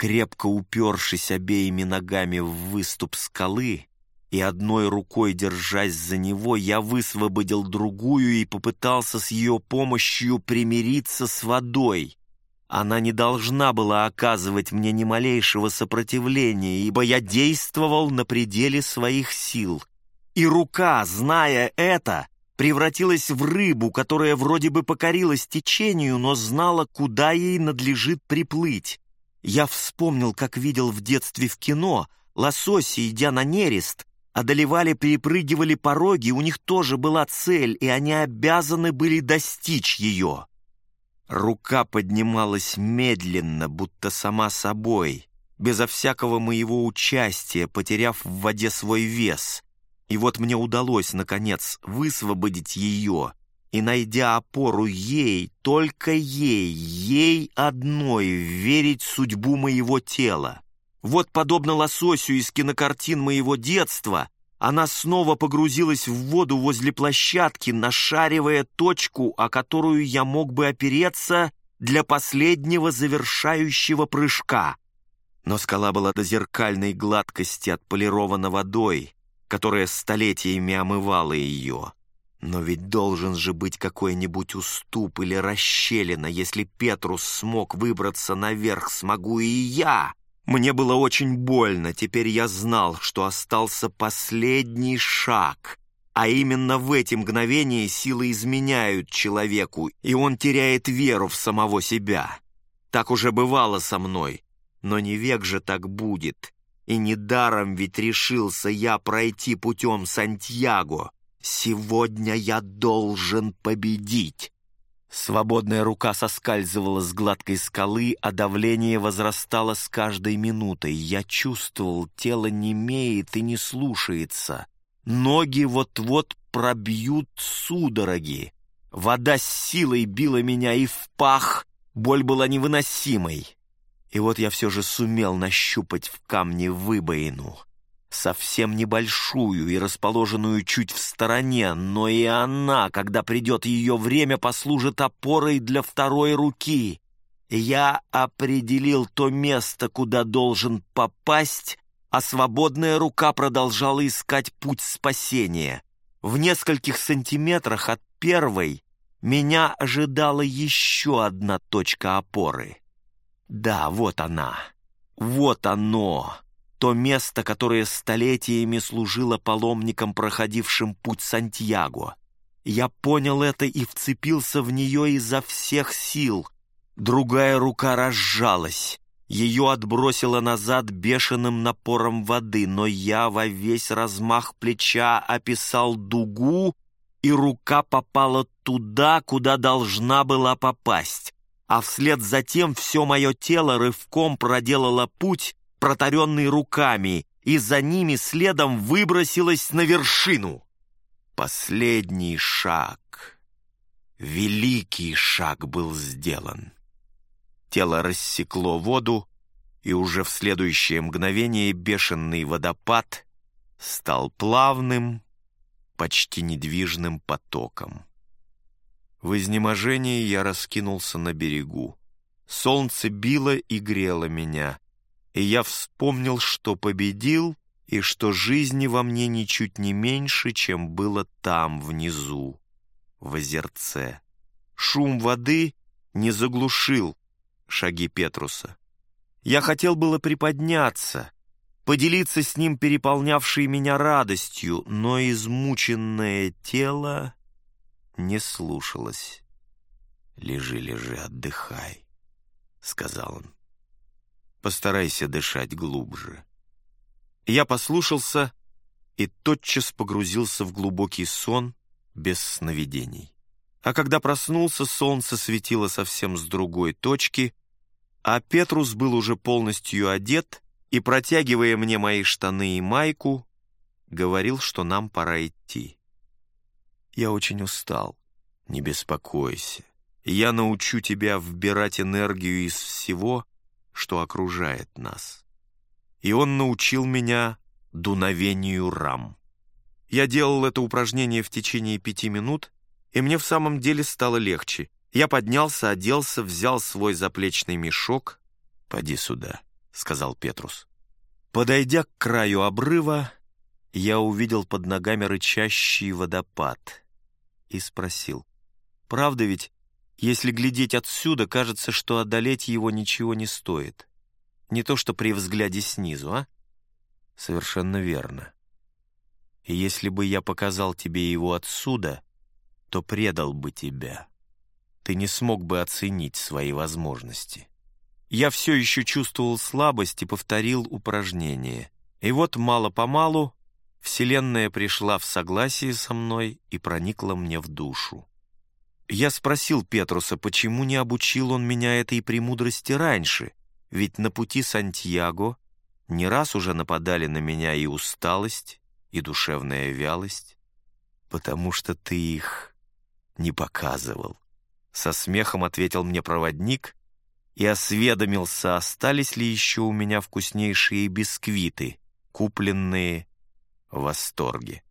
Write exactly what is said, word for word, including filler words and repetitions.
Крепко упершись обеими ногами в выступ скалы и одной рукой держась за него, я высвободил другую и попытался с ее помощью примириться с водой. Она не должна была оказывать мне ни малейшего сопротивления, ибо я действовал на пределе своих сил. И рука, зная это, превратилась в рыбу, которая вроде бы покорилась течению, но знала, куда ей надлежит приплыть. Я вспомнил, как видел в детстве в кино, лососи, идя на нерест, одолевали, перепрыгивали пороги, у них тоже была цель, и они обязаны были достичь ее. Рука поднималась медленно, будто сама собой, безо всякого моего участия, потеряв в воде свой вес. И вот мне удалось, наконец, высвободить ее, и, найдя опору ей, только ей, ей одной верить в судьбу моего тела. Вот, подобно лососю из кинокартин моего детства, она снова погрузилась в воду возле площадки, нашаривая точку, о которую я мог бы опереться для последнего завершающего прыжка. Но скала была до зеркальной гладкости отполирована водой, которая столетиями омывала ее. Но ведь должен же быть какой-нибудь уступ или расщелина. Если Петрус смог выбраться наверх, смогу и я. Мне было очень больно. Теперь я знал, что остался последний шаг. А именно в эти мгновения силы изменяют человеку, и он теряет веру в самого себя. Так уже бывало со мной. Но не век же так будет. И недаром ведь решился я пройти путем Сантьяго. Сегодня я должен победить. Свободная рука соскальзывала с гладкой скалы, а давление возрастало с каждой минутой. Я чувствовал, тело немеет и не слушается. Ноги вот-вот пробьют судороги. Вода с силой била меня и в пах, боль была невыносимой. И вот я все же сумел нащупать в камне выбоину. Совсем небольшую и расположенную чуть в стороне, но и она, когда придет ее время, послужит опорой для второй руки. Я определил то место, куда должен попасть, а свободная рука продолжала искать путь спасения. В нескольких сантиметрах от первой меня ожидала еще одна точка опоры. Да, вот она, вот оно. То место, которое столетиями служило паломникам, проходившим путь Сантьяго. Я понял это и вцепился в нее изо всех сил. Другая рука разжалась. Ее отбросило назад бешеным напором воды, но я во весь размах плеча описал дугу, и рука попала туда, куда должна была попасть. А вслед за тем все мое тело рывком проделало путь, протаренный руками, и за ними следом выбросилась на вершину. Последний шаг, великий шаг был сделан. Тело рассекло воду, и уже в следующее мгновение бешеный водопад стал плавным, почти недвижным потоком. В изнеможении я раскинулся на берегу. Солнце било и грело меня, и я вспомнил, что победил, и что жизни во мне ничуть не меньше, чем было там, внизу, в озерце. Шум воды не заглушил шаги Петруса. Я хотел было приподняться, поделиться с ним переполнявшей меня радостью, но измученное тело не слушалось. «Лежи, лежи, отдыхай», — сказал он. «Постарайся дышать глубже». Я послушался и тотчас погрузился в глубокий сон без сновидений. А когда проснулся, солнце светило совсем с другой точки, а Петрус был уже полностью одет и, протягивая мне мои штаны и майку, говорил, что нам пора идти. «Я очень устал. Не беспокойся. Я научу тебя вбирать энергию из всего, что окружает нас». И он научил меня дуновению рам. Я делал это упражнение в течение пяти минут, и мне в самом деле стало легче. Я поднялся, оделся, взял свой заплечный мешок. «Поди сюда», — сказал Петрус. Подойдя к краю обрыва, я увидел под ногами рычащий водопад и спросил: «Правда ведь, если глядеть отсюда, кажется, что одолеть его ничего не стоит? Не то что при взгляде снизу, а?» «Совершенно верно. И если бы я показал тебе его отсюда, то предал бы тебя. Ты не смог бы оценить свои возможности». Я все еще чувствовал слабость и повторил упражнение. И вот мало-помалу Вселенная пришла в согласие со мной и проникла мне в душу. Я спросил Петруса, почему не обучил он меня этой премудрости раньше, ведь на пути Сантьяго не раз уже нападали на меня и усталость, и душевная вялость. «Потому что ты их не показывал», — со смехом ответил мне проводник и осведомился, остались ли еще у меня вкуснейшие бисквиты, купленные в восторге.